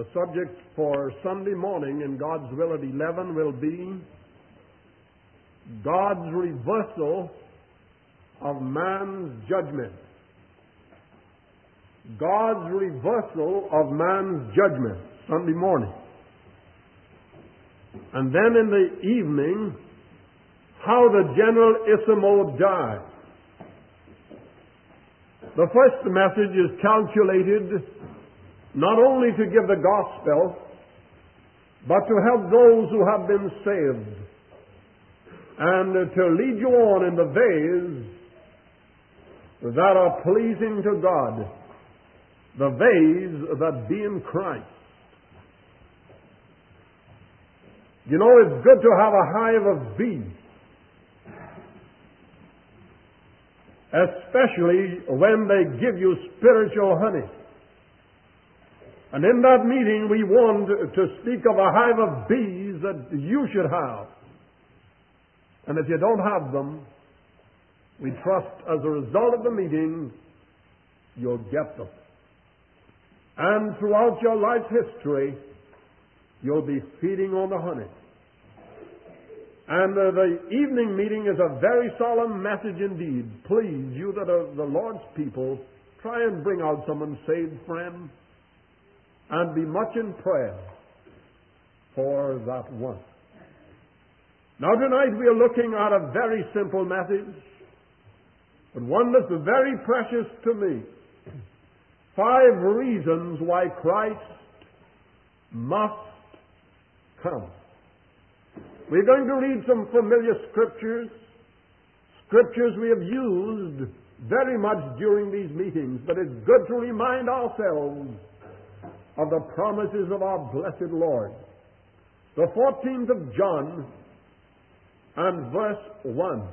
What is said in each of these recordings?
The subject for Sunday morning in God's will at 11 will be God's reversal of man's judgment. God's reversal of man's judgment, Sunday morning. And then in the evening, how the generalissimo died. The first message is calculated not only to give the gospel, but to help those who have been saved, and to lead you on in the ways that are pleasing to God, the ways that be in Christ. You know, it's good to have a hive of bees, especially when they give you spiritual honey. And in that meeting, we want to speak of a hive of bees that you should have. And if you don't have them, we trust as a result of the meeting, you'll get them. And throughout your life history, you'll be feeding on the honey. And the evening meeting is a very solemn message indeed. Please, you that are the Lord's people, try and bring out some unsaved friend and be much in prayer for that one. Now tonight we are looking at a very simple message, but one that's very precious to me. 5 reasons why Christ must come. We're going to read some familiar scriptures we have used very much during these meetings, but it's good to remind ourselves of the promises of our blessed Lord. The 14th of John and verse 1.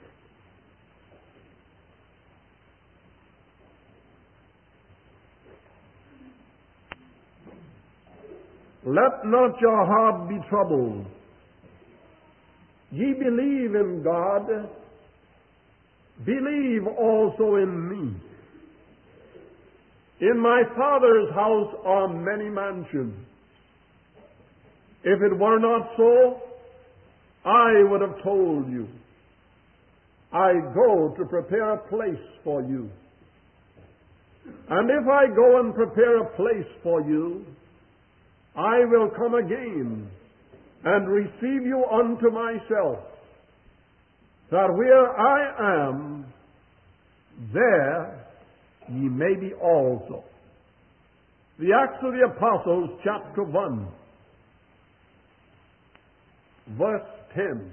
Let not your heart be troubled. Ye believe in God, believe also in me. In my Father's house are many mansions. If it were not so, I would have told you. I go to prepare a place for you. And if I go and prepare a place for you, I will come again and receive you unto myself, that where I am, there ye may be also. The Acts of the Apostles, chapter 1, verse 10.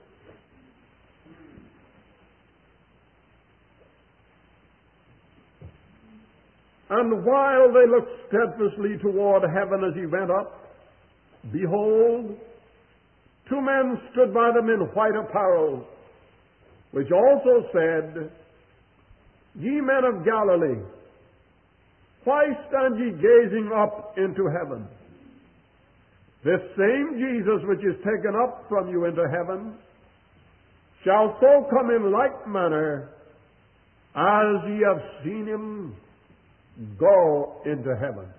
And while they looked steadfastly toward heaven as he went up, behold, 2 men stood by them in white apparel, which also said, Ye men of Galilee, why stand ye gazing up into heaven? This same Jesus which is taken up from you into heaven shall so come in like manner as ye have seen him go into heaven.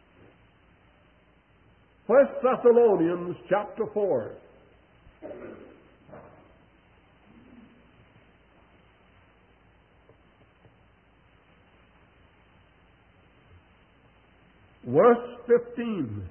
1 Thessalonians chapter 4. Verse 15.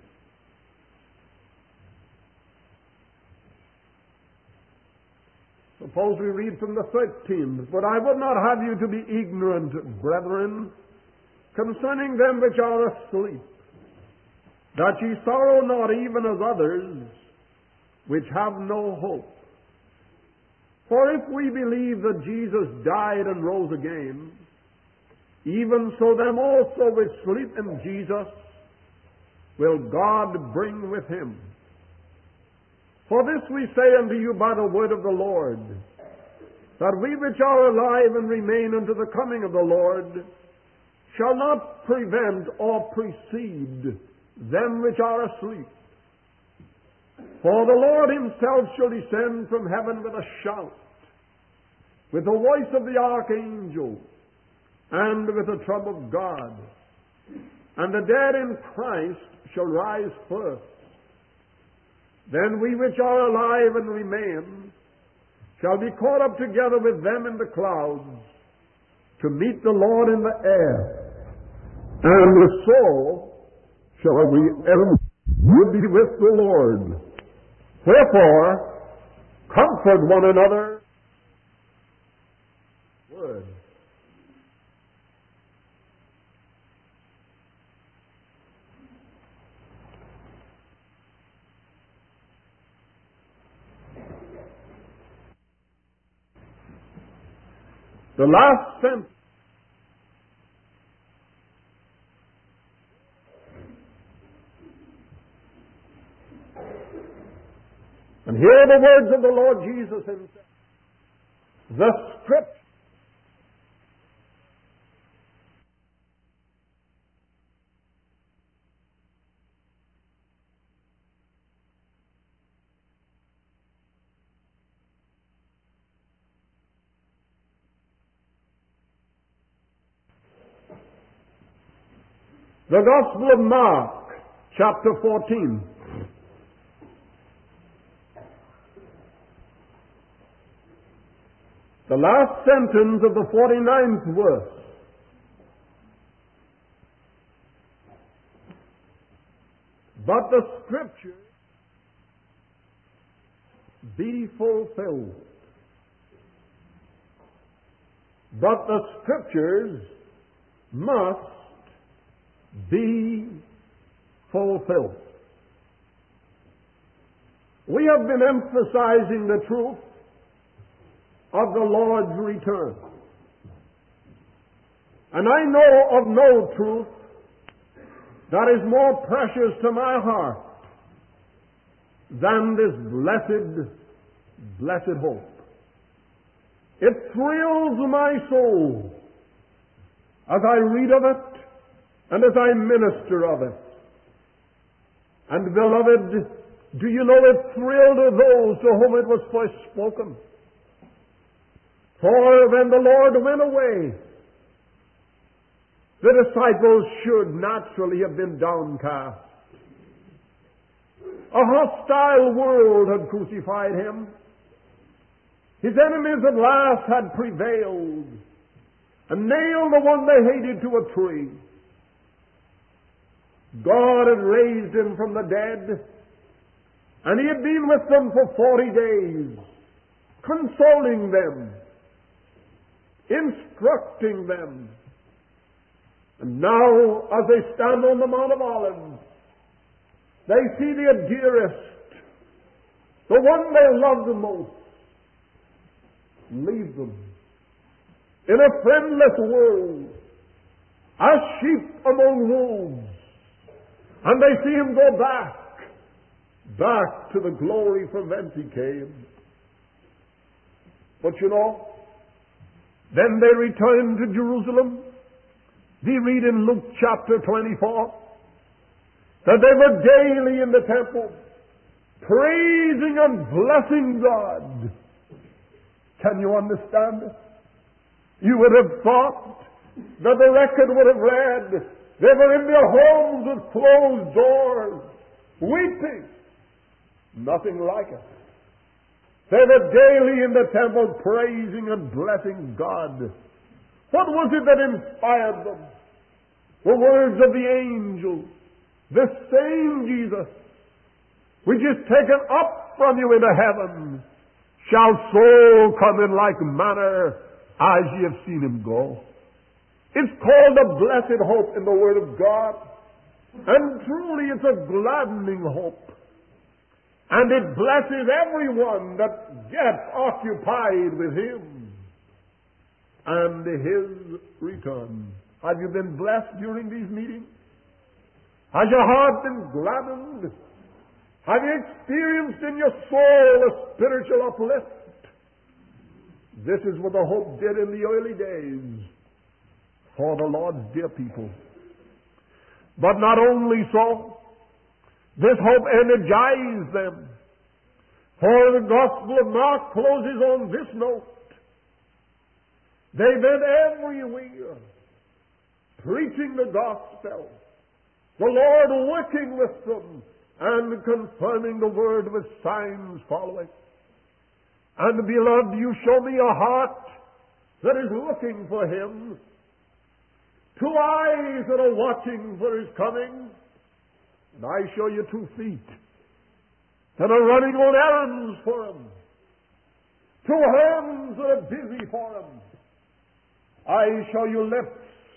Suppose we read from the 13th. But I would not have you to be ignorant, brethren, concerning them which are asleep, that ye sorrow not even as others which have no hope. For if we believe that Jesus died and rose again, even so them also which sleep in Jesus will God bring with him. For this we say unto you by the word of the Lord, that we which are alive and remain unto the coming of the Lord shall not prevent or precede them which are asleep. For the Lord himself shall descend from heaven with a shout, with the voice of the archangel, and with the trump of God. And the dead in Christ shall rise first. Then we which are alive and remain shall be caught up together with them in the clouds to meet the Lord in the air. And so shall we ever be with the Lord. Wherefore, comfort one another. Word. The last sentence. And here are the words of the Lord Jesus himself. The Scripture The Gospel of Mark, chapter 14. The last sentence of the 49th verse. But the Scripture be fulfilled. But the Scriptures must be fulfilled. We have been emphasizing the truth of the Lord's return. And I know of no truth that is more precious to my heart than this blessed hope. It thrills my soul as I read of it and as I minister of it. And beloved, do you know it thrilled those to whom it was first spoken? For when the Lord went away, the disciples should naturally have been downcast. A hostile world had crucified him. His enemies at last had prevailed and nailed the one they hated to a tree. God had raised him from the dead, and he had been with them for 40 days, consoling them, instructing them. And now, as they stand on the Mount of Olives, they see their dearest, the one they love the most, leave them in a friendless world, as sheep among wolves. And they see him go back to the glory from whence he came. But you know, then they returned to Jerusalem. We read in Luke chapter 24 that they were daily in the temple, praising and blessing God. Can you understand it? You would have thought that the record would have read, they were in their homes with closed doors, weeping. Nothing like it. They were daily in the temple praising and blessing God. What was it that inspired them? The words of the angel. The same Jesus, which is taken up from you into heaven, shall so come in like manner as ye have seen him go. It's called a blessed hope in the Word of God. And truly it's a gladdening hope. And it blesses everyone that gets occupied with him and his return. Have you been blessed during these meetings? Has your heart been gladdened? Have you experienced in your soul a spiritual uplift? This is what the hope did in the early days for the Lord's dear people. But not only so, this hope energized them. For the Gospel of Mark closes on this note. They went everywhere preaching the gospel The Lord working with them and confirming the word with signs following. And beloved, you show me a heart that is looking for Him, 2 eyes that are watching for His coming, and I show you 2 feet that are running on errands for Him, 2 hands that are busy for Him. I show you lips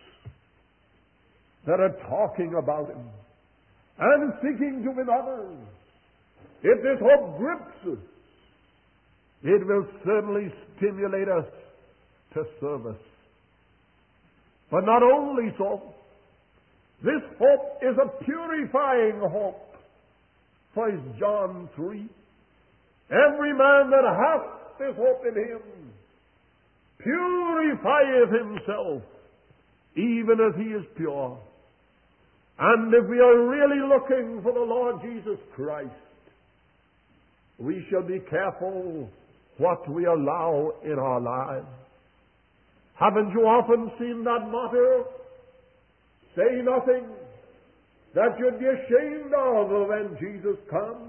that are talking about Him and seeking to win others. If this hope grips us, it will certainly stimulate us to service. But not only so, this hope is a purifying hope. 1 John 3. Every man that hath this hope in him purifieth himself, even as he is pure. And if we are really looking for the Lord Jesus Christ, we shall be careful what we allow in our lives. Haven't you often seen that motto? Say nothing that you'd be ashamed of when Jesus comes.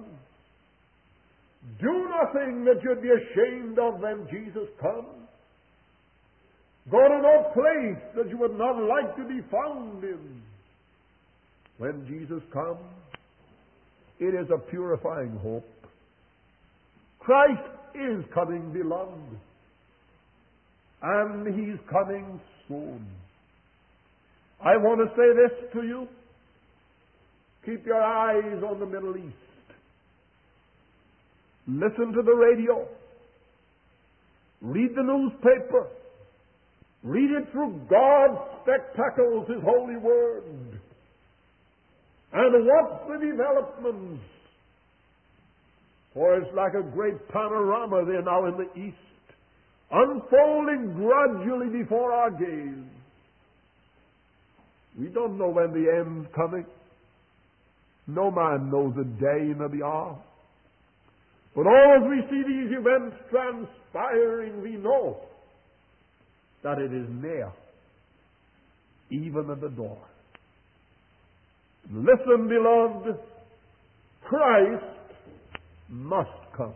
Do nothing that you'd be ashamed of when Jesus comes. Go to no place that you would not like to be found in. When Jesus comes, it is a purifying hope. Christ is coming, beloved. And He's coming soon. I want to say this to you. Keep your eyes on the Middle East. Listen to the radio. Read the newspaper. Read it through God's spectacles, His holy word. And watch the developments. For it's like a great panorama there now in the East, unfolding gradually before our gaze. We don't know when the end's coming. No man knows the day nor the hour. But all as we see these events transpiring, we know that it is near, even at the door. Listen, beloved, Christ must come.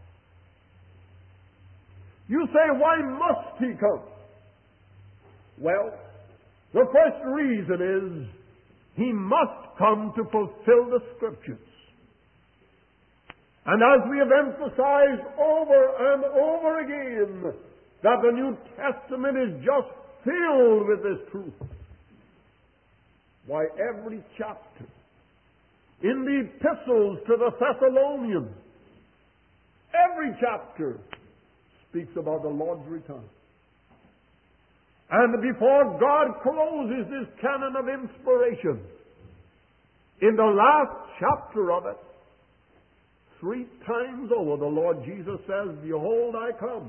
You say, why must He come? Well, the first reason is He must come to fulfill the Scriptures. And as we have emphasized over and over again, that the New Testament is just filled with this truth. Why, every chapter in the epistles to the Thessalonians, every chapter speaks about the Lord's return. And before God closes this canon of inspiration, in the last chapter of it, 3 times over, the Lord Jesus says, behold, I come,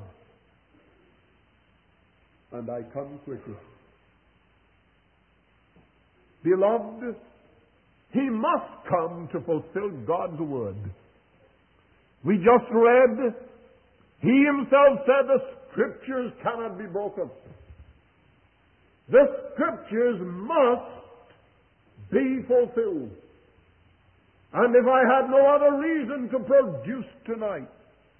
and I come quickly. Beloved, He must come to fulfill God's word. We just read, He Himself said the Scriptures cannot be broken. The Scriptures must be fulfilled. And if I had no other reason to produce tonight,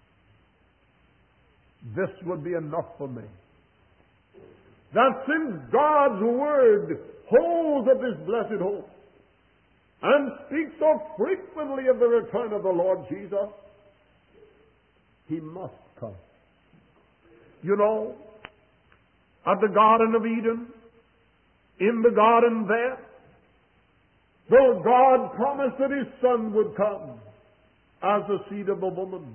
this would be enough for me. That since God's Word holds of this blessed hope and speaks so frequently of the return of the Lord Jesus, He must come. You know, at the Garden of Eden, in the garden there, though God promised that His Son would come as the seed of the woman,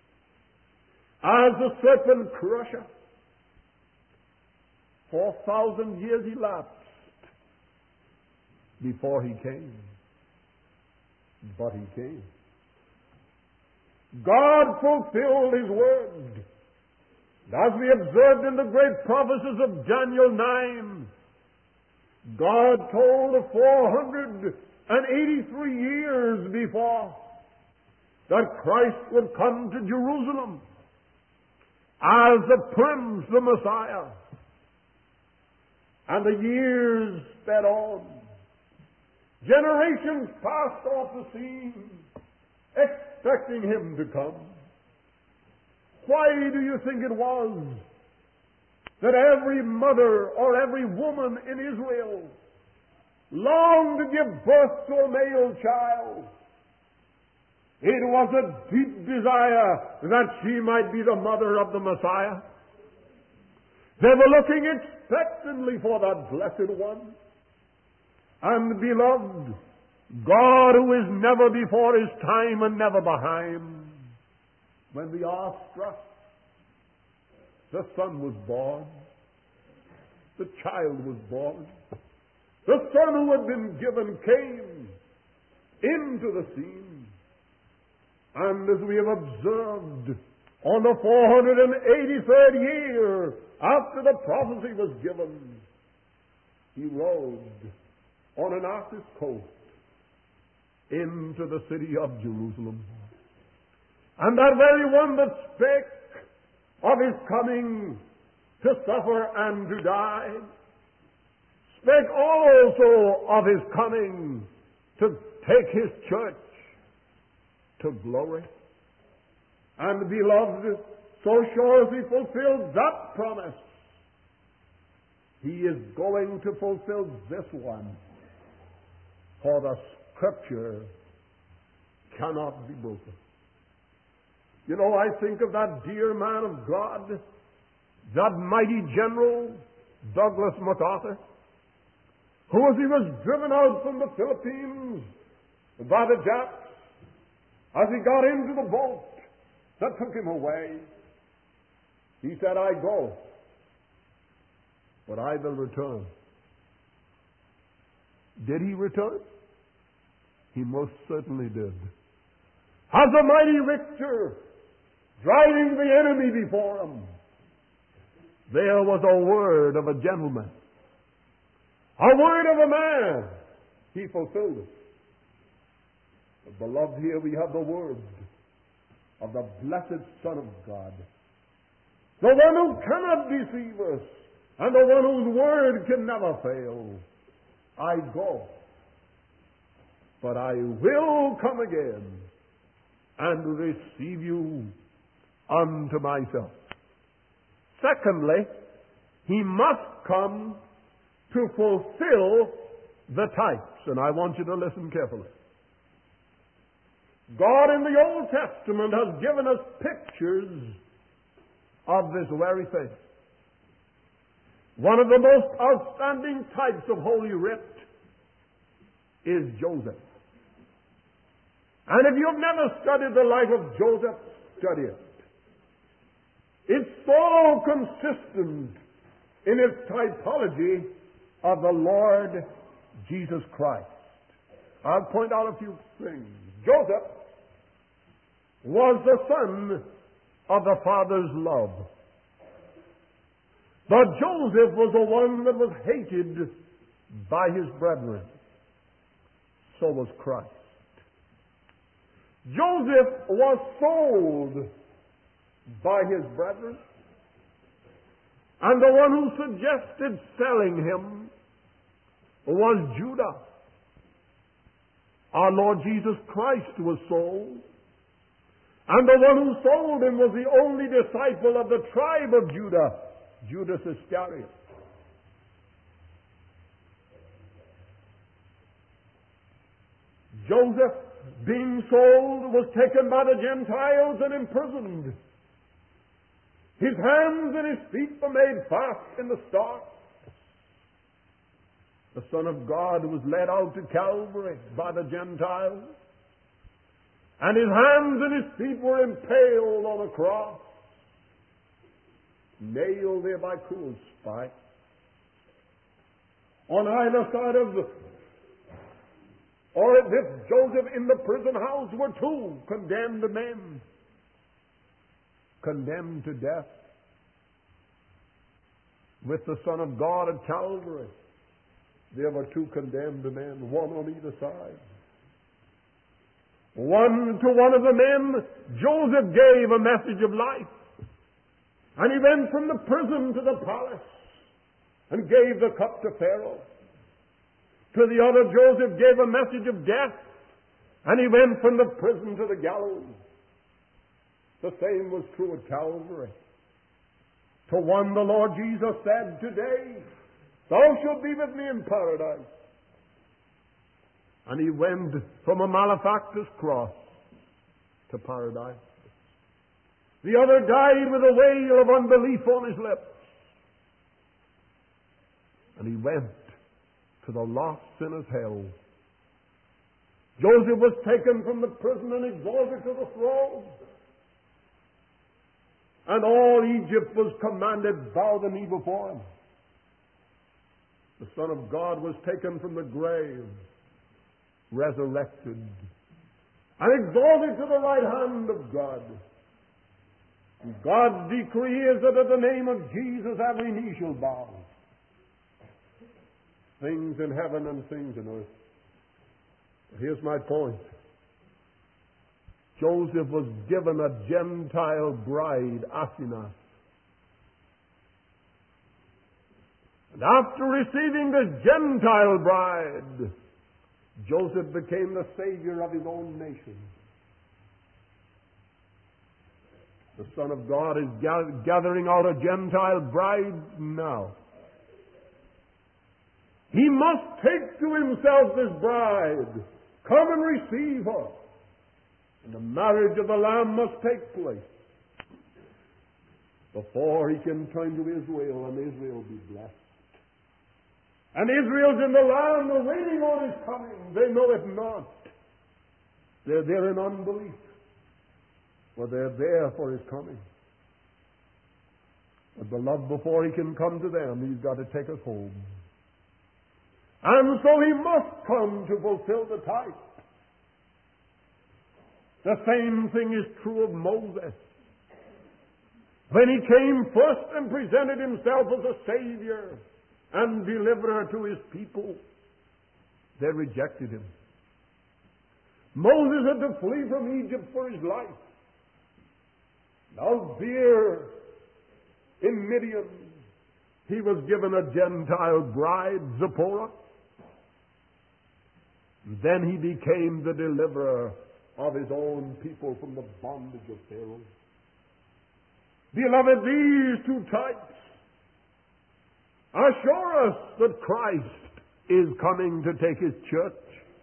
as the serpent crusher, 4,000 years elapsed before He came. But He came. God fulfilled His word. As we observed in the great prophecies of Daniel 9, God told 483 years before that Christ would come to Jerusalem as the Prince, the Messiah. And the years sped on. Generations passed off the scene, expecting him to come. Why do you think it was that every mother or every woman in Israel longed to give birth to a male child? It was a deep desire that she might be the mother of the Messiah. They were looking expectantly for that blessed one. And beloved, God, who is never before his time and never behind, when the hour struck, the Son was born. The child was born. The Son who had been given came into the scene. And as we have observed, on the 483rd year after the prophecy was given, he rode on an ass's coat into the city of Jerusalem. And that very one that spake of his coming to suffer and to die, spake also of his coming to take his church to glory. And beloved, so sure as he fulfilled that promise, he is going to fulfill this one. For the Scripture cannot be broken. You know, I think of that dear man of God, that mighty general, Douglas MacArthur, who, as he was driven out from the Philippines by the Japs, as he got into the boat that took him away, he said, I go, but I will return. Did he return? He most certainly did. As a mighty victor, driving the enemy before him, there was a word of a gentleman, a word of a man. He fulfilled it. But beloved, here we have the word of the blessed Son of God, the one who cannot deceive us, and the one whose word can never fail. I go, but I will come again and receive you unto myself. Secondly, he must come to fulfill the types. And I want you to listen carefully. God in the Old Testament has given us pictures of this very thing. One of the most outstanding types of Holy Writ is Joseph. And if you've never studied the life of Joseph, study it. It's so consistent in its typology of the Lord Jesus Christ. I'll point out a few things. Joseph was the son of the Father's love. But Joseph was the one that was hated by his brethren. So was Christ. Joseph was sold by his brethren. And the one who suggested selling him was Judah. Our Lord Jesus Christ was sold. And the one who sold him was the only disciple of the tribe of Judah, Judas Iscariot. Joseph, being sold, was taken by the Gentiles and imprisoned. His hands and his feet were made fast in the stocks. The Son of God was led out to Calvary by the Gentiles, and his hands and his feet were impaled on a cross, nailed there by cruel spikes. On either side of this Joseph in the prison house were two condemned men, condemned to death. With the Son of God at Calvary, there were two condemned men, one on either side. To one of the men, Joseph gave a message of life. And he went from the prison to the palace and gave the cup to Pharaoh. To the other, Joseph gave a message of death, and he went from the prison to the gallows. The same was true at Calvary. To one the Lord Jesus said, "Today thou shalt be with me in paradise." And he went from a malefactor's cross to paradise. The other died with a wail of unbelief on his lips. And he went to the lost sinner's hell. Joseph was taken from the prison and exalted to the throne. And all Egypt was commanded, bow the knee before him. The Son of God was taken from the grave, resurrected, and exalted to the right hand of God. And God's decree is that at the name of Jesus every knee shall bow. Things in heaven and things in earth. Here's my point. Joseph was given a Gentile bride, Asenath. And after receiving this Gentile bride, Joseph became the savior of his own nation. The Son of God is gathering out a Gentile bride now. He must take to himself this bride. Come and receive her. And the marriage of the Lamb must take place before he can turn to Israel and Israel be blessed. And Israel's in the land, are waiting on his coming. They know it not. They're there in unbelief. But they're there for his coming. But beloved, before he can come to them, he's got to take us home. And so he must come to fulfill the type. The same thing is true of Moses. When he came first and presented himself as a Savior and deliverer to his people, they rejected him. Moses had to flee from Egypt for his life. Now there in Midian, he was given a Gentile bride, Zipporah. Then he became the deliverer of his own people from the bondage of Pharaoh. Beloved, these two types assure us that Christ is coming to take his church.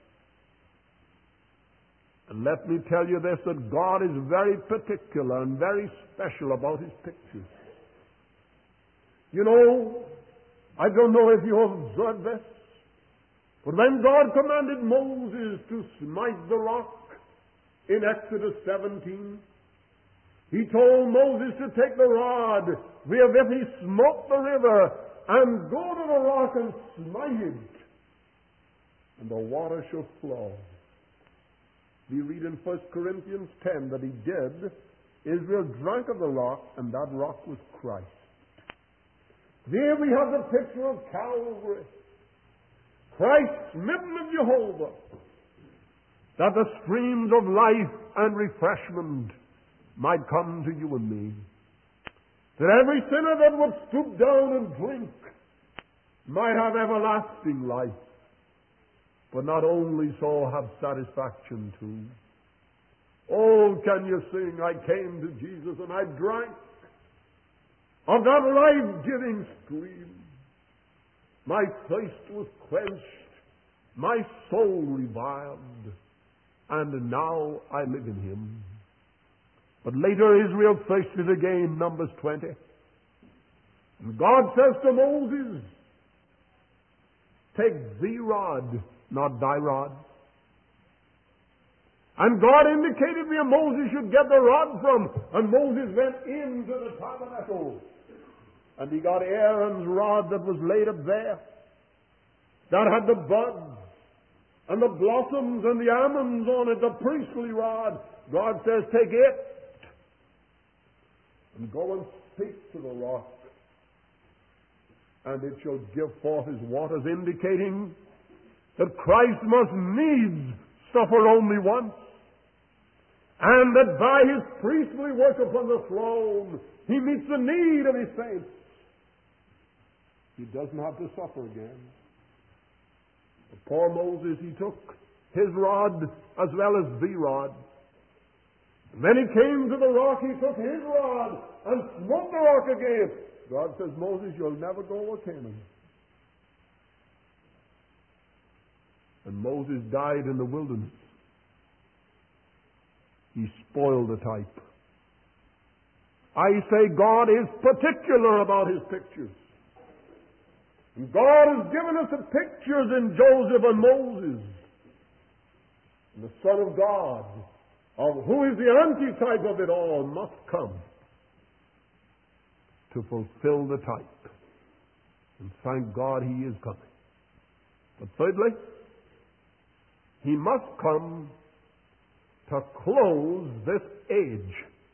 And let me tell you this, that God is very particular and very special about his pictures. You know, I don't know if you have observed this, but when God commanded Moses to smite the rock in Exodus 17, he told Moses to take the rod wherewith he smote the river and go to the rock and smite it, and the water shall flow. We read in 1 Corinthians 10 that he did. Israel drank of the rock, and that rock was Christ. There we have the picture of Calvary. Christ smitten of Jehovah, that the streams of life and refreshment might come to you and me. That every sinner that would stoop down and drink might have everlasting life, but not only so have satisfaction too. Oh, can you sing, I came to Jesus and I drank of that life-giving stream. My thirst was quenched, my soul revived, and now I live in him. But later Israel thirsted again, Numbers 20. And God says to Moses, take thee rod, not thy rod. And God indicated where Moses should get the rod from. And Moses went into the tabernacle. And he got Aaron's rod that was laid up there. That had the buds and the blossoms and the almonds on it, the priestly rod. God says, take it and go and speak to the rock, and it shall give forth his waters, indicating that Christ must needs suffer only once, and that by his priestly work upon the throne, he meets the need of his saints. He doesn't have to suffer again. Poor Moses, he took his rod as well as the rod. When he came to the rock, he took his rod and smote the rock again. God says, Moses, you'll never go over Canaan. And Moses died in the wilderness. He spoiled the type. I say God is particular about His pictures. And God has given us the pictures in Joseph and Moses. And the Son of God, of who is the antitype of it all, must come to fulfill the type. And thank God He is coming. But thirdly, He must come to close this age.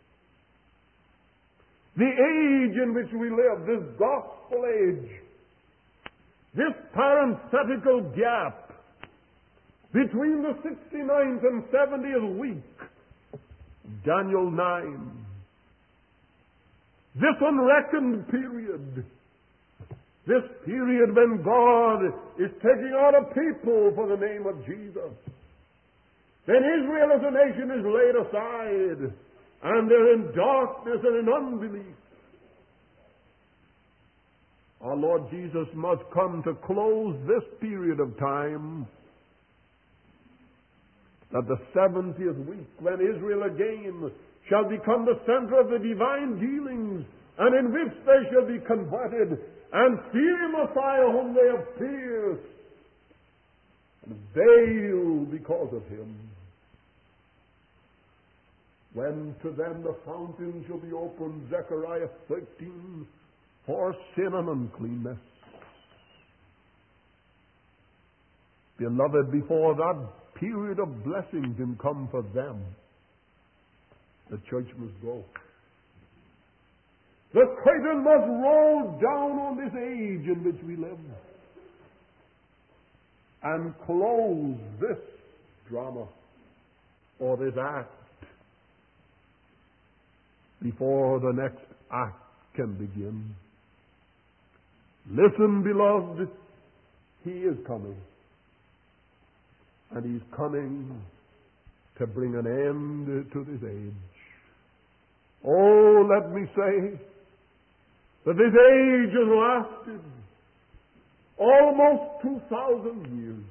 The age in which we live, this gospel age, this parenthetical gap between the 69th and 70th week, Daniel 9, this unreckoned period, this period when God is taking out a people for the name of Jesus. Then Israel as a nation is laid aside, and they're in darkness and in unbelief. Our Lord Jesus must come to close this period of time, that the 70th week, when Israel again shall become the center of the divine dealings, and in which they shall be converted and see the Messiah whom they have pierced and veiled because of Him. When to them the fountain shall be opened, Zechariah 13, for sin and uncleanness. Beloved, before that period of blessing can come for them, the church must go. The curtain must roll down on this age in which we live and close this drama or this act before the next act can begin. Listen, beloved, He is coming. And He's coming to bring an end to this age. Oh, let me say that this age has lasted almost 2,000 years.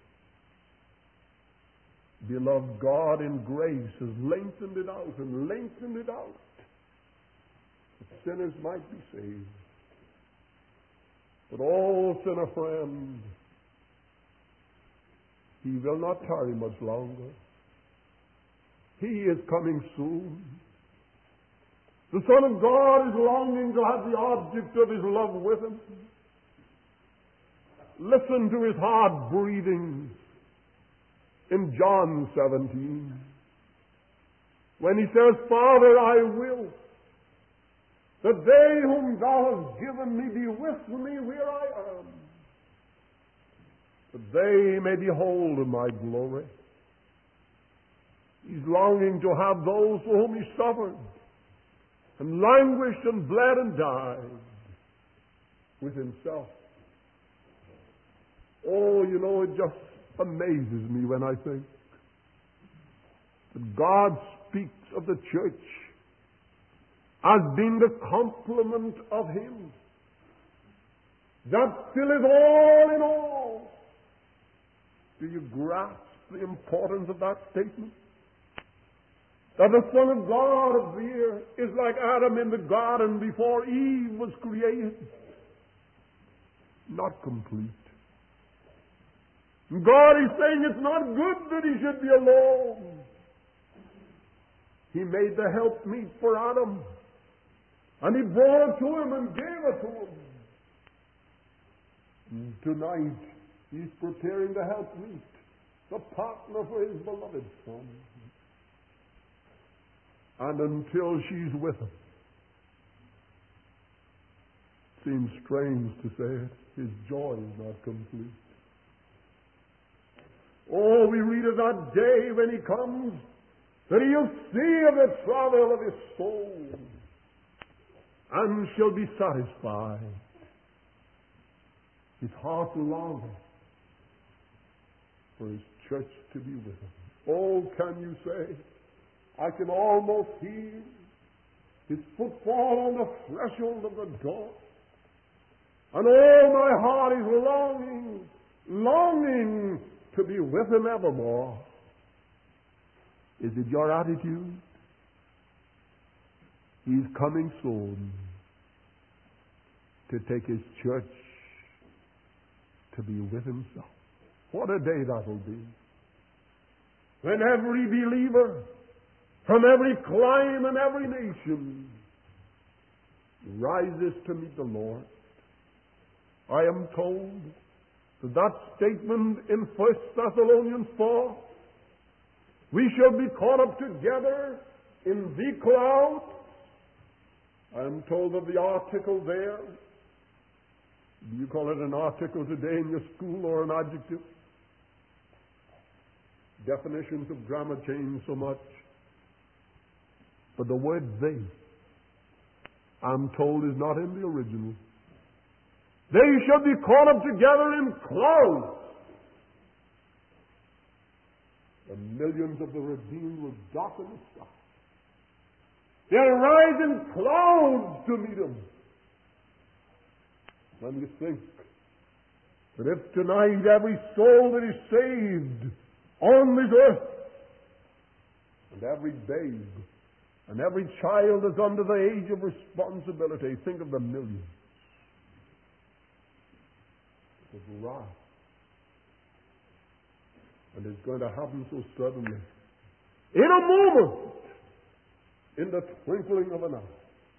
Beloved, God in grace has lengthened it out and lengthened it out, that sinners might be saved. But oh, sinner friend, He will not tarry much longer. He is coming soon. The Son of God is longing to have the object of His love with Him. Listen to His heart breathing in John 17, when He says, Father, I will that they whom Thou hast given me be with me where I am, that they may behold my glory. He's longing to have those for whom He suffered and languished and bled and died with Himself. Oh, you know, it just amazes me when I think that God speaks of the church as being the complement of Him, that filleth all in all. Do you grasp the importance of that statement? That the Son of God appear is like Adam in the garden before Eve was created. Not complete. God is saying it's not good that he should be alone. He made the helpmeet for Adam, and He brought it to him and gave it to him. And tonight, He's preparing the helpmeet, the partner for His beloved Son. And until she's with him, seems strange to say it, his joy is not complete. Oh, we read of that day when He comes, that He'll see of the travail of His soul and shall be satisfied. His heart longeth for His church to be with Him. Oh, can you say, I can almost hear His footfall on the threshold of the door. And oh, my heart is longing to be with Him evermore. Is it your attitude? He's coming soon to take His church to be with Himself. What a day that will be. When every believer from every clime and every nation rises to meet the Lord. I am told that statement in 1 Thessalonians 4, we shall be caught up together in the clouds. I am told of the article there. Do you call it an article today in your school or an adjective? Definitions of grammar change so much. But the word they, I'm told, is not in the original. They shall be caught up together in clouds. The millions of the redeemed will darken the sky. They'll rise in clouds to meet Him. When you think that if tonight every soul that is saved on this earth, and every babe, and every child is under the age of responsibility, think of the millions. It will rise. And it's going to happen so suddenly. In a moment, in the twinkling of an eye.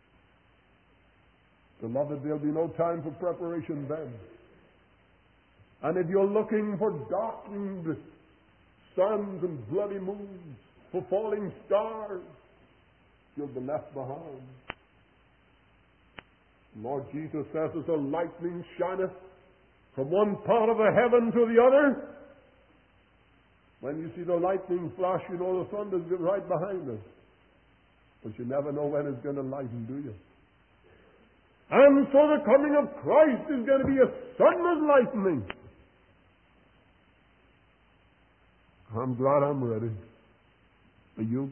Beloved, there'll be no time for preparation then. And if you're looking for darkened suns and bloody moons, for falling stars, you'll be left behind. Lord Jesus says, as the lightning shineth from one part of the heaven to the other, when you see the lightning flash, you know the thunder's right behind us. But you never know when it's going to lighten, do you? And so the coming of Christ is going to be a sudden as lightning. I'm glad I'm ready. Are you?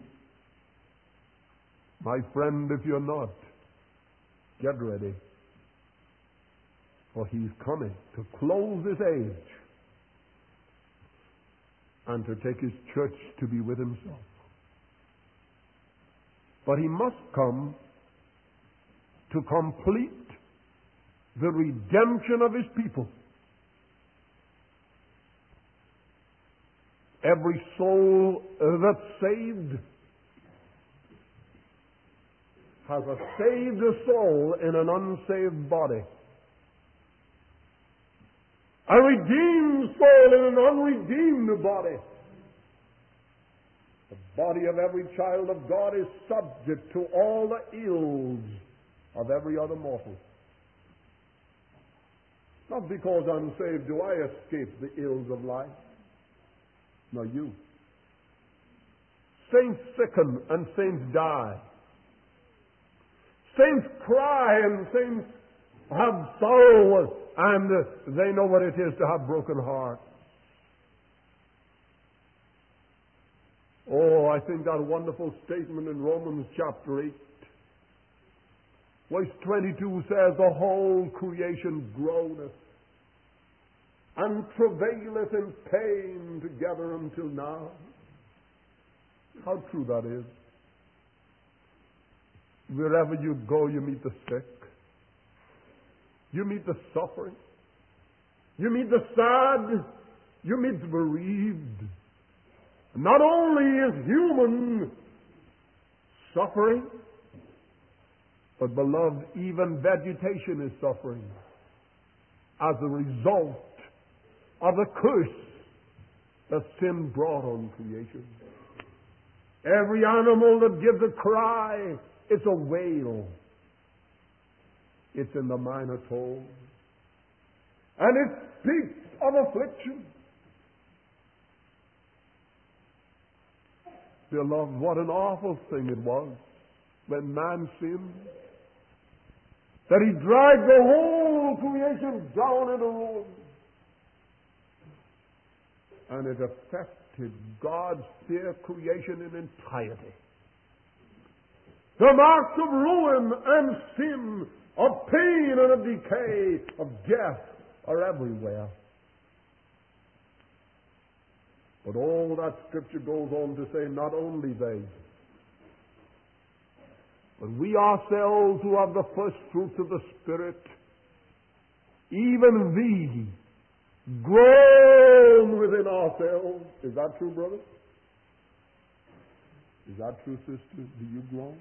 My friend, if you're not, get ready. For He's coming to close this age and to take His church to be with Himself. But He must come to complete the redemption of His people. Every soul that's saved has a saved soul in an unsaved body. A redeemed soul in an unredeemed body. The body of every child of God is subject to all the ills of every other mortal. Not because I'm saved do I escape the ills of life. No, you. Saints sicken and saints die. Saints cry and saints have sorrow, and they know what it is to have broken hearts. Oh, I think that wonderful statement in Romans chapter 8, verse 22 says, the whole creation groaneth and travaileth in pain together until now. How true that is. Wherever you go, you meet the sick. You meet the suffering. You meet the sad. You meet the bereaved. Not only is human suffering, but beloved, even vegetation is suffering as a result of the curse that sin brought on creation. Every animal that gives a cry, it's a wail. It's in the minor tone. And it speaks of affliction. Beloved, what an awful thing it was when man sinned, that he dragged the whole creation down in a ruin. and it affected God's fair creation in entirety. The marks of ruin and sin, of pain and of decay, of death are everywhere. But all that Scripture goes on to say, not only they, but we ourselves who have the first fruits of the Spirit, even we, groan within ourselves. Is that true, brother? Is that true, sister? Do you groan?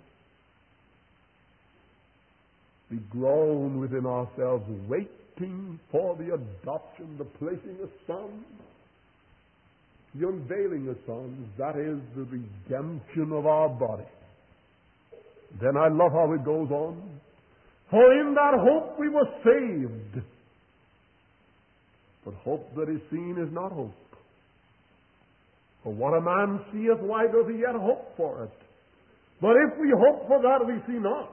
We groan within ourselves, waiting for the adoption, the placing of sons, the unveiling of sons. That is the redemption of our body. Then I love how it goes on. For in that hope we were saved. But hope that is seen is not hope. For what a man seeth, why doth he yet hope for it? But if we hope for that we see not,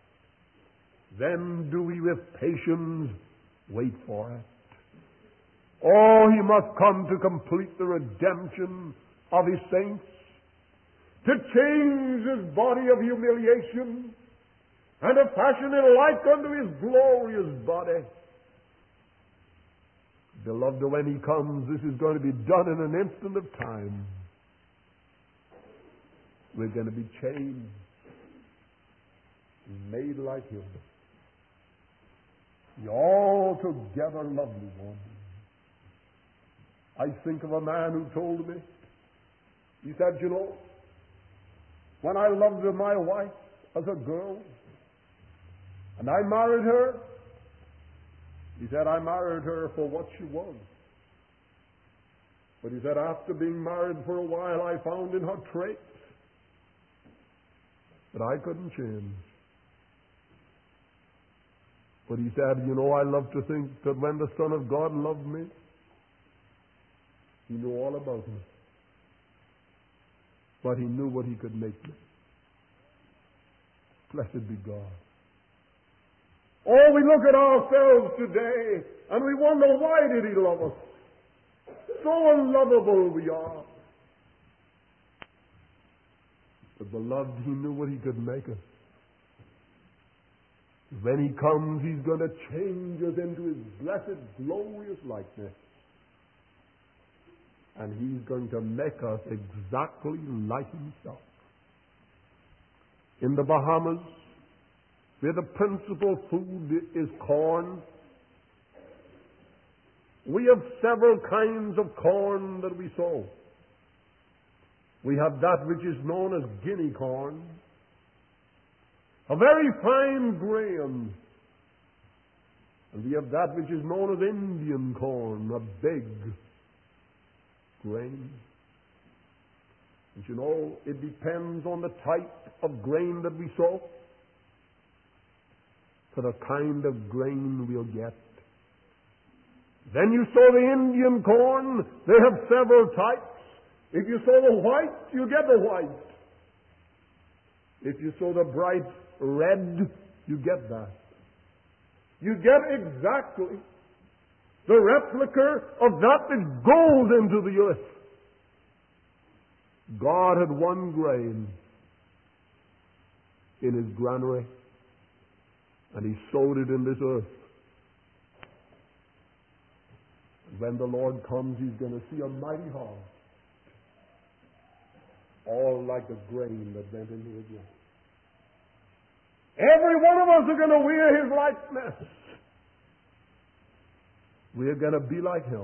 then do we with patience wait for it. Oh, he must come to complete the redemption of his saints, to change his body of humiliation, and to fashion it like unto his glorious body. Beloved, when he comes, this is going to be done in an instant of time. We're going to be changed, made like him. The altogether lovely one. I think of a man who told me, he said, you know, when I loved my wife as a girl, and I married her, he said, I married her for what she was. But he said, after being married for a while, I found in her traits that I couldn't change. But he said, you know, I love to think that when the Son of God loved me, he knew all about me. But he knew what he could make me. Blessed be God. Oh, we look at ourselves today and we wonder, why did he love us? So unlovable we are. But beloved, he knew what he could make us. When he comes, he's going to change us into his blessed, glorious likeness. And he's going to make us exactly like himself. In the Bahamas, where the principal food is corn, we have several kinds of corn that we sow. We have that which is known as guinea corn, a very fine grain. And we have that which is known as Indian corn, a big grain. And you know, it depends on the type of grain that we sow for the kind of grain we'll get. Then you sow the Indian corn, they have several types. If you sow the white, you get the white. If you sow the bright red, you get that. You get exactly the replica of that that goes into the earth. God had one grain in his granary, and he sowed it in this earth. And when the Lord comes, he's going to see a mighty harvest, all like the grain that went into his earth. Every one of us are going to wear his likeness. We are going to be like him.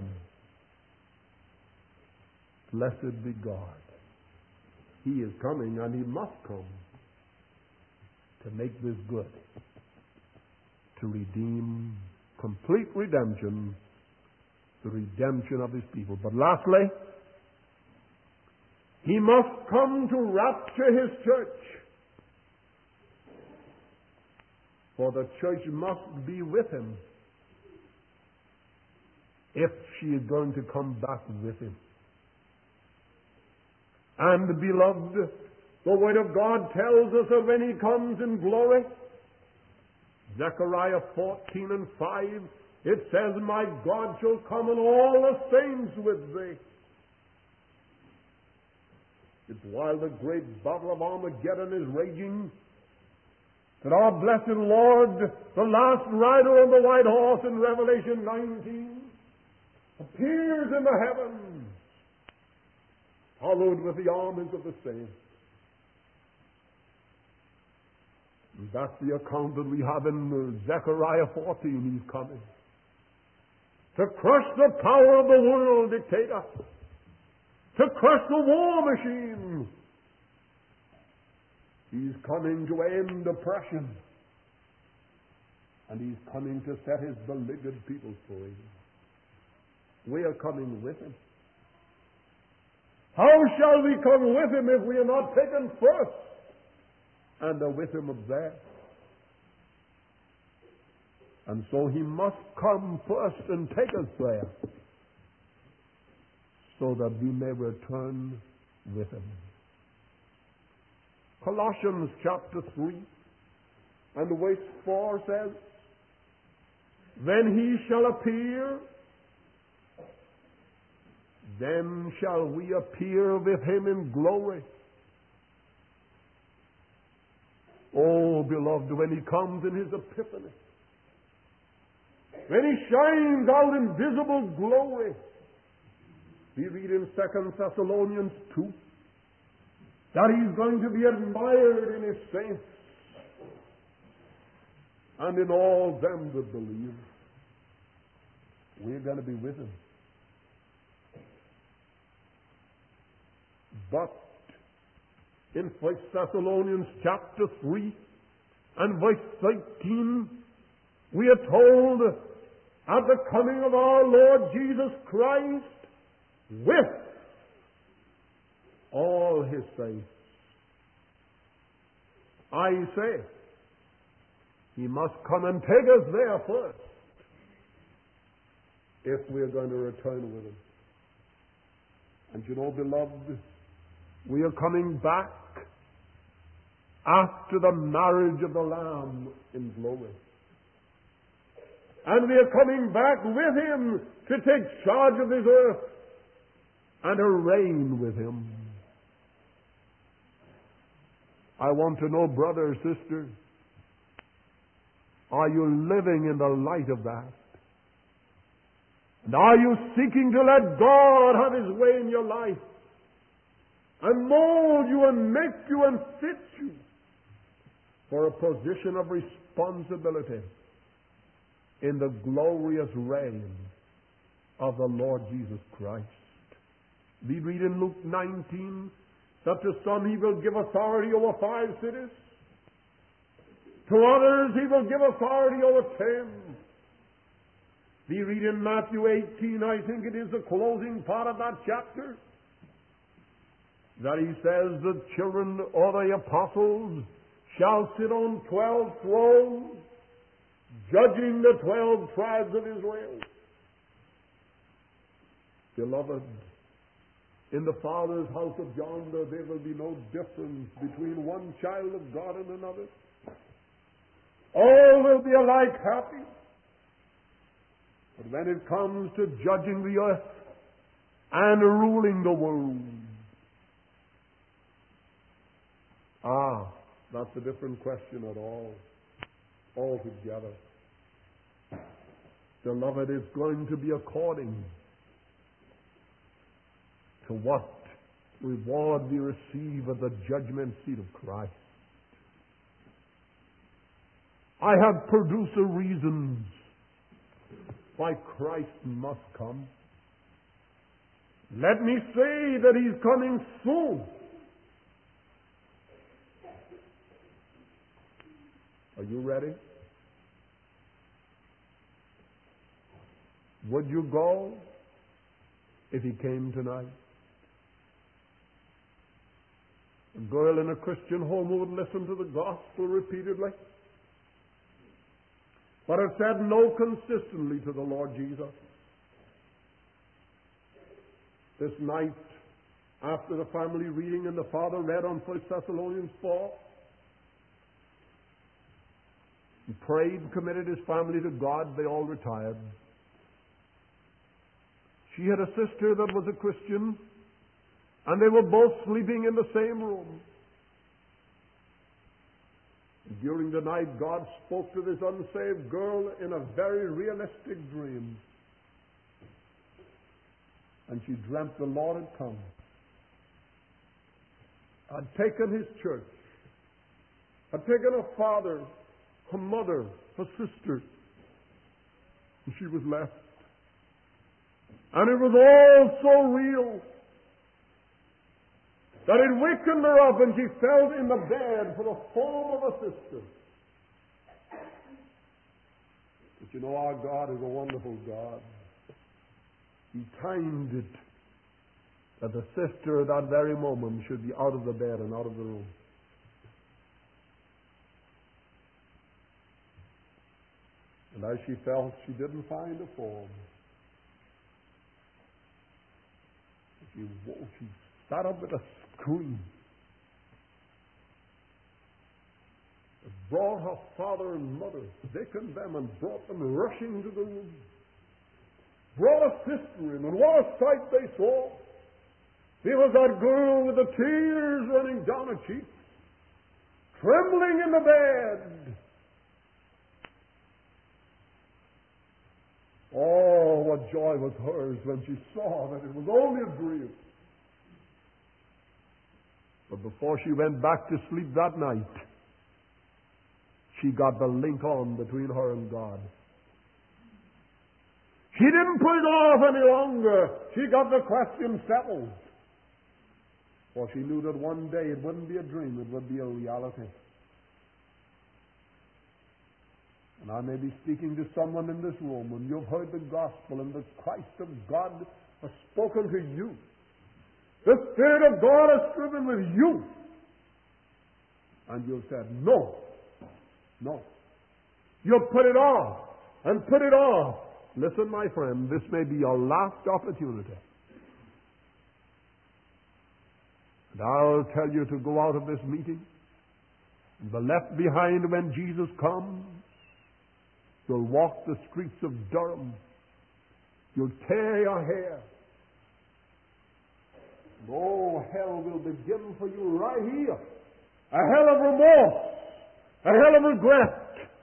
Blessed be God. He is coming, and he must come to make this good, to redeem, complete redemption, the redemption of his people. But lastly, he must come to rapture his church. For the church must be with him if she is going to come back with him. And, beloved, the Word of God tells us that when he comes in glory, Zechariah 14:5, it says, my God shall come and all the saints with thee, It's while the great battle of Armageddon is raging that our blessed Lord, the last rider on the white horse in Revelation 19, appears in the heavens, followed with the armies of the saints. And that's the account that we have in Zechariah 14. He's coming to crush the power of the world dictator, to crush the war machine. He's coming to end oppression, and he's coming to set his beleaguered people free. We are coming with him. How shall we come with him if we are not taken first and are with him up there? And so he must come first and take us there, so that we may return with him. Colossians chapter 3 and verse 4 says, "Then he shall appear, then shall we appear with him in glory." Oh, beloved, when he comes in his epiphany, when he shines out in visible glory, we read in 2 Thessalonians 2 that he's going to be admired in his saints and in all them that believe. We're going to be with him. But in 1 Thessalonians chapter 3 and verse 13, we are told, at the coming of our Lord Jesus Christ with all his saints. I say, he must come and take us there first if we're going to return with him. And you know, beloved, we are coming back after the marriage of the Lamb in glory. And we are coming back with him to take charge of this earth and to reign with him. I want to know, brother or sister, are you living in the light of that? And are you seeking to let God have his way in your life and mold you and make you and fit you for a position of responsibility in the glorious reign of the Lord Jesus Christ? We read in Luke 19 that to some he will give authority over 5 cities. To others he will give authority over 10. We read in Matthew 18, I think it is the closing part of that chapter, that he says the children or the apostles shall sit on 12 thrones, judging the 12 tribes of Israel. Beloved, in the Father's house of yonder, there will be no difference between one child of God and another. All will be alike happy. But when it comes to judging the earth and ruling the world, that's a different question at all, altogether. Beloved, it's going to be according to what reward we receive at the judgment seat of Christ. I have produced the reasons why Christ must come. Let me say that he's coming soon. Are you ready? Would you go if he came tonight? A girl in a Christian home who would listen to the gospel repeatedly, but had said no consistently to the Lord Jesus. This night, after the family reading and the father read on 1 Thessalonians 4, he prayed, committed his family to God. They all retired. She had a sister that was a Christian, And they were both sleeping in the same room. During the night, God spoke to this unsaved girl in a very realistic dream. And she dreamt the Lord had come, had taken His church, had taken her father, her mother, her sister, and she was left. And it was all so real that it wakened her up and she felt in the bed for the form of a sister. But you know, our God is a wonderful God. He timed it that the sister at that very moment should be out of the bed and out of the room. And as she felt, she didn't find a form. She sat up with a scream. It brought her father and mother, taken them and brought them rushing to the room. Brought a sister in, and what a sight they saw. There was that girl with the tears running down her cheeks, trembling in the bed. Oh, what joy was hers when she saw that it was only a dream. But before she went back to sleep that night, she got the link on between her and God. She didn't put it off any longer. She got the question settled. For she knew that one day it wouldn't be a dream, it would be a reality. And I may be speaking to someone in this room, and you've heard the gospel, and the Christ of God has spoken to you. The Spirit of God has striven with you. And you've said, no, no. You've put it off, and put it off. Listen, my friend, this may be your last opportunity. And I'll tell you to go out of this meeting and be left behind when Jesus comes. You'll walk the streets of Durham. You'll tear your hair. And oh, hell will begin for you right here. A hell of remorse. A hell of regret.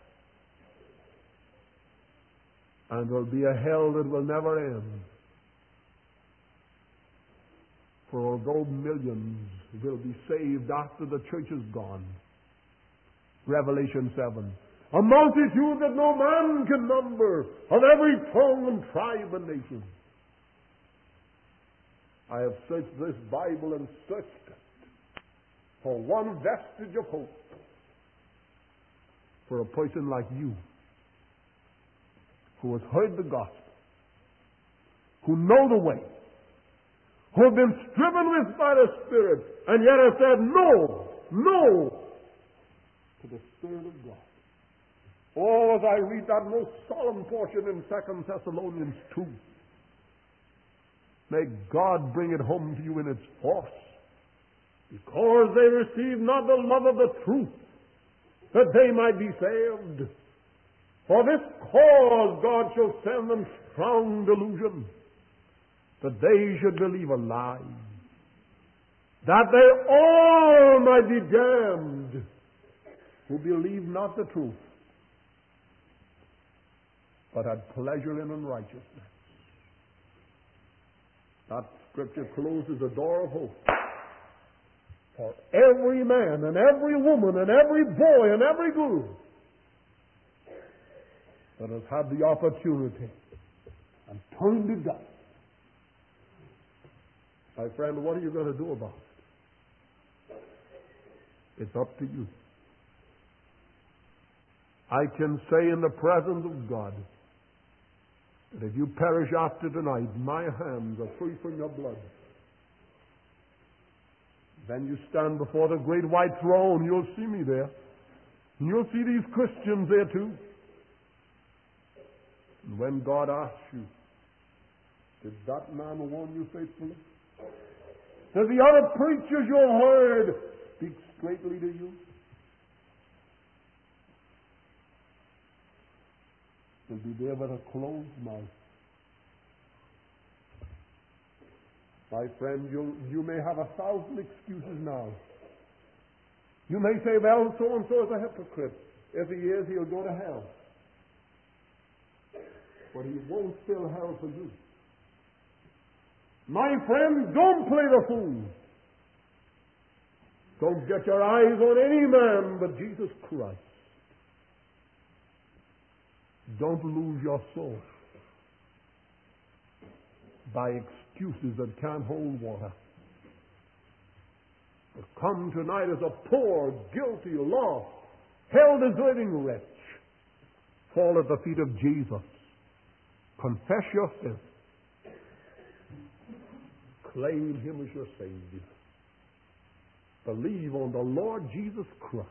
And there'll be a hell that will never end. For although millions will be saved after the church is gone, Revelation 7, a multitude that no man can number, of every tongue and tribe and nation. I have searched this Bible and searched it for one vestige of hope for a person like you, who has heard the gospel, who know the way, who have been striven with by the Spirit, and yet have said no, no to the Spirit of God. Oh, as I read that most solemn portion in 2 Thessalonians 2, may God bring it home to you in its force, because they receive not the love of the truth, that they might be saved. For this cause God shall send them strong delusion, that they should believe a lie, that they all might be damned, who believe not the truth, but had pleasure in unrighteousness. That scripture closes a door of hope for every man and every woman and every boy and every girl that has had the opportunity and turned it down. My friend, what are you going to do about it? It's up to you. I can say in the presence of God that if you perish after tonight, my hands are free from your blood. Then you stand before the great white throne. You'll see me there. And you'll see these Christians there too. And when God asks you, did that man warn you faithfully? Did the other preachers you heard speak straightly to you? You'll be there with a closed mouth. My friend, you may have 1,000 excuses now. You may say, well, so-and-so is a hypocrite. If he is, he'll go to hell. But he won't fill hell for you. My friend, don't play the fool. Don't get your eyes on any man but Jesus Christ. Don't lose your soul by excuses that can't hold water. But come tonight as a poor, guilty, lost, hell-deserving wretch. Fall at the feet of Jesus. Confess your sin. Claim Him as your Savior. Believe on the Lord Jesus Christ,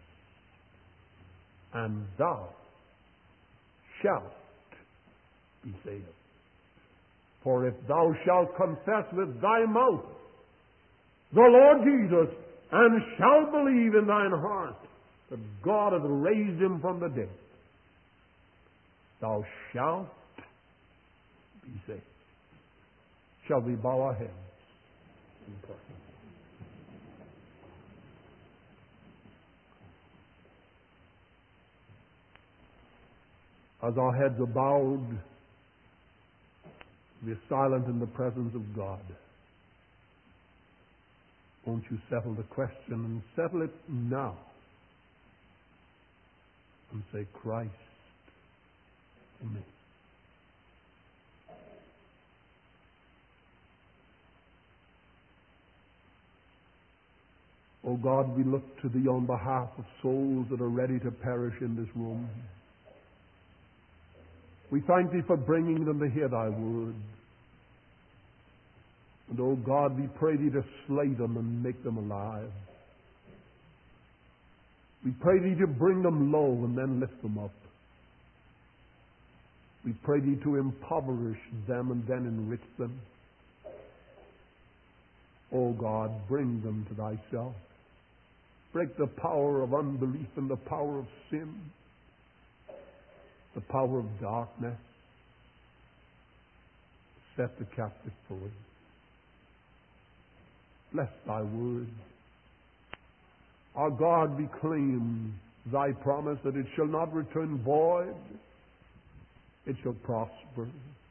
and thou shalt be saved. For if thou shalt confess with thy mouth the Lord Jesus, and shalt believe in thine heart that God hath raised Him from the dead, thou shalt be saved. Shall we bow our heads and pray? As our heads are bowed, we are silent in the presence of God. Won't you settle the question and settle it now? And say, Christ to me. Oh God, we look to Thee on behalf of souls that are ready to perish in this room. We thank Thee for bringing them to hear Thy word. And, oh God, we pray Thee to slay them and make them alive. We pray Thee to bring them low and then lift them up. We pray Thee to impoverish them and then enrich them. Oh God, bring them to Thyself. Break the power of unbelief and the power of sin, the power of darkness. Set the captive free. Bless Thy word. Our God, we claim Thy promise that it shall not return void. It shall prosper.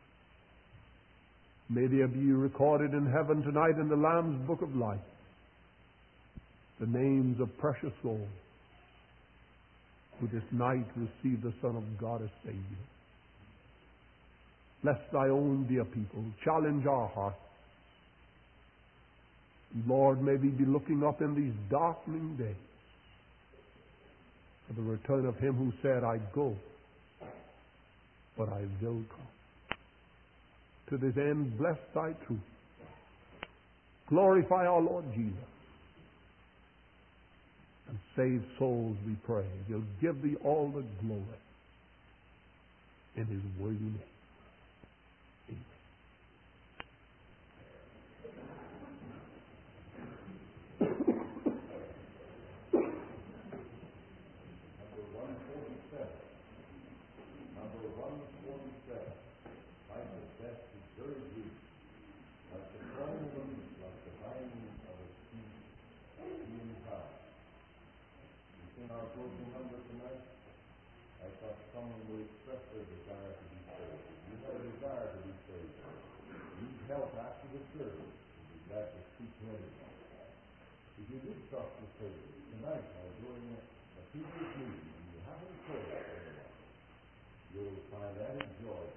May there be recorded in heaven tonight in the Lamb's Book of Life the names of precious souls who this night receive the Son of God as Savior. Bless Thy own dear people. Challenge our hearts. Lord, may we be looking up in these darkening days for the return of Him who said, I go, but I will come. To this end, bless Thy truth. Glorify our Lord Jesus. And save souls, we pray. He'll give Thee all the glory in His worthy name. Amen.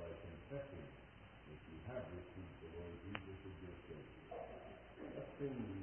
Things